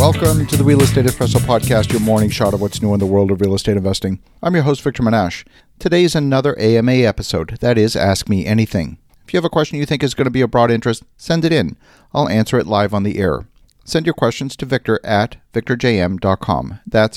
Welcome to the Real Estate Espresso Podcast, your morning shot of what's new in the world of real estate investing. I'm your host, Victor Menashe. Today is another AMA episode, that is, Ask Me Anything. If you have a question you think is going to be of broad interest, send it in. I'll answer it live on the air. Send your questions to victor@victorjm.com. That's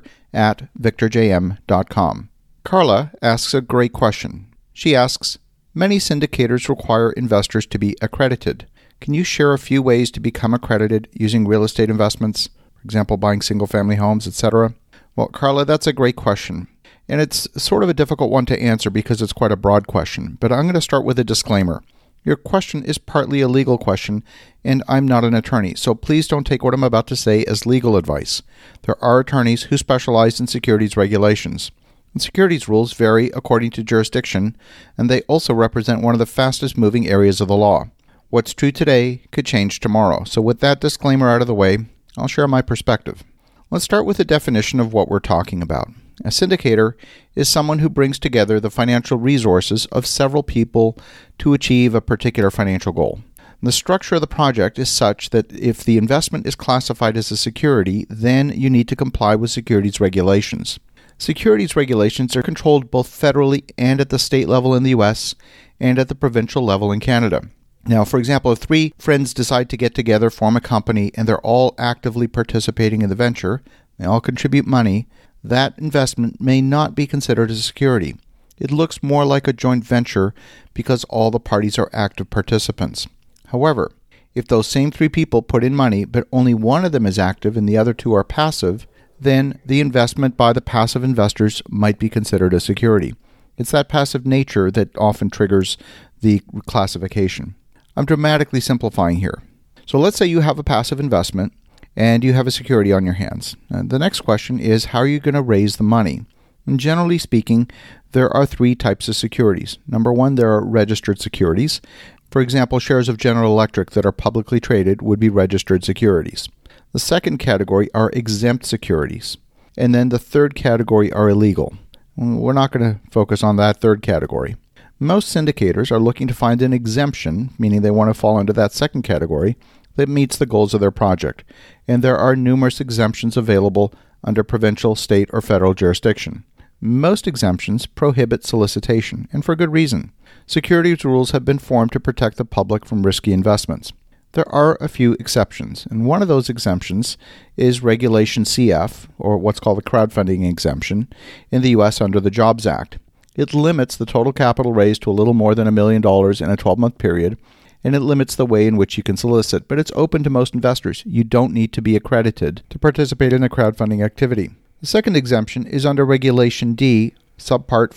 victor@victorjm.com. Carla asks a great question. She asks, many syndicators require investors to be accredited. Can you share a few ways to become accredited using real estate investments? For example, buying single-family homes, etc. Well, Carla, that's a great question. And it's sort of a difficult one to answer because it's quite a broad question. But I'm going to start with a disclaimer. Your question is partly a legal question, and I'm not an attorney, so please don't take what I'm about to say as legal advice. There are attorneys who specialize in securities regulations. And securities rules vary according to jurisdiction, and they also represent one of the fastest moving areas of the law. What's true today could change tomorrow. So with that disclaimer out of the way, I'll share my perspective. Let's start with a definition of what we're talking about. A syndicator is someone who brings together the financial resources of several people to achieve a particular financial goal. And the structure of the project is such that if the investment is classified as a security, then you need to comply with securities regulations. Securities regulations are controlled both federally and at the state level in the U.S. and at the provincial level in Canada. Now, for example, if three friends decide to get together, form a company, and they're all actively participating in the venture, they all contribute money, that investment may not be considered as a security. It looks more like a joint venture because all the parties are active participants. However, if those same three people put in money, but only one of them is active and the other two are passive, then the investment by the passive investors might be considered a security. It's that passive nature that often triggers the classification. I'm dramatically simplifying here. So let's say you have a passive investment and you have a security on your hands. And the next question is, how are you going to raise the money? And generally speaking, there are three types of securities. Number one, there are registered securities. For example, shares of General Electric that are publicly traded would be registered securities. The second category are exempt securities. And then the third category are illegal. We're not going to focus on that third category. Most syndicators are looking to find an exemption, meaning they want to fall into that second category, that meets the goals of their project. And there are numerous exemptions available under provincial, state, or federal jurisdiction. Most exemptions prohibit solicitation, and for good reason. Securities rules have been formed to protect the public from risky investments. There are a few exceptions, and one of those exemptions is Regulation CF, or what's called a crowdfunding exemption, in the U.S. under the Jobs Act. It limits the total capital raised to a little more than $1 million in a 12-month period, and it limits the way in which you can solicit, but it's open to most investors. You don't need to be accredited to participate in a crowdfunding activity. The second exemption is under Regulation D, Subpart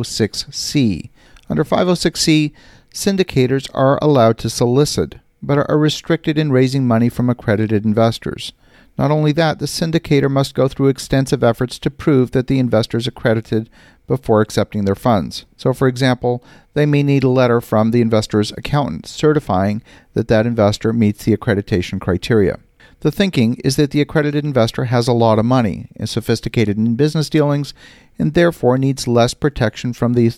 506C. Under 506C, syndicators are allowed to solicit, but are restricted in raising money from accredited investors. Not only that, the syndicator must go through extensive efforts to prove that the investor is accredited before accepting their funds. So, for example, they may need a letter from the investor's accountant certifying that that investor meets the accreditation criteria. The thinking is that the accredited investor has a lot of money, is sophisticated in business dealings, and therefore needs less protection from the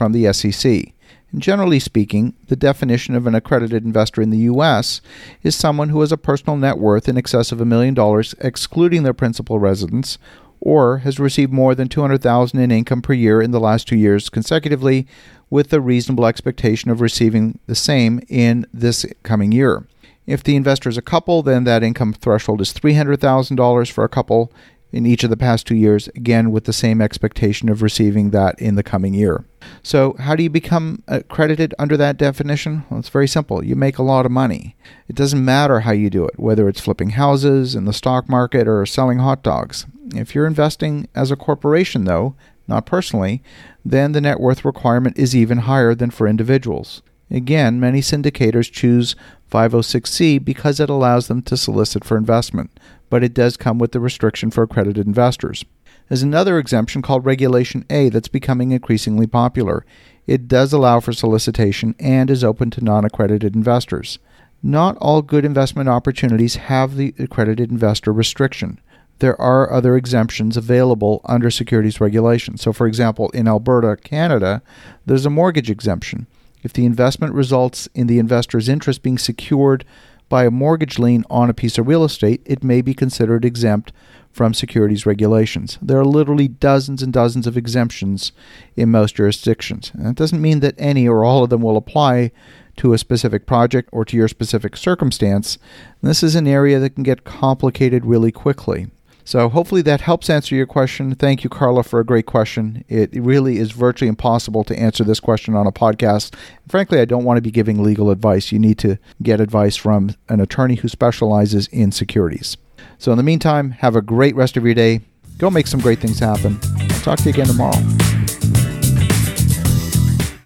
SEC. And generally speaking, the definition of an accredited investor in the U.S. is someone who has a personal net worth in excess of $1 million, excluding their principal residence, or has received more than $200,000 in income per year in the last 2 years consecutively, with a reasonable expectation of receiving the same in this coming year. If the investor is a couple, then that income threshold is $300,000 for a couple in each of the past 2 years, again with the same expectation of receiving that in the coming year. So how do you become accredited under that definition? Well, it's very simple. You make a lot of money. It doesn't matter how you do it, whether it's flipping houses in the stock market or selling hot dogs. If you're investing as a corporation, though, not personally, then the net worth requirement is even higher than for individuals. Again, many syndicators choose 506C because it allows them to solicit for investment, but it does come with the restriction for accredited investors. There's another exemption called Regulation A that's becoming increasingly popular. It does allow for solicitation and is open to non-accredited investors. Not all good investment opportunities have the accredited investor restriction. There are other exemptions available under securities regulation. So, for example, in Alberta, Canada, there's a mortgage exemption. If the investment results in the investor's interest being secured buy a mortgage lien on a piece of real estate, it may be considered exempt from securities regulations. There are literally dozens and dozens of exemptions in most jurisdictions. And that doesn't mean that any or all of them will apply to a specific project or to your specific circumstance. And this is an area that can get complicated really quickly. So hopefully that helps answer your question. Thank you, Carla, for a great question. It really is virtually impossible to answer this question on a podcast. Frankly, I don't want to be giving legal advice. You need to get advice from an attorney who specializes in securities. So in the meantime, have a great rest of your day. Go make some great things happen. Talk to you again tomorrow.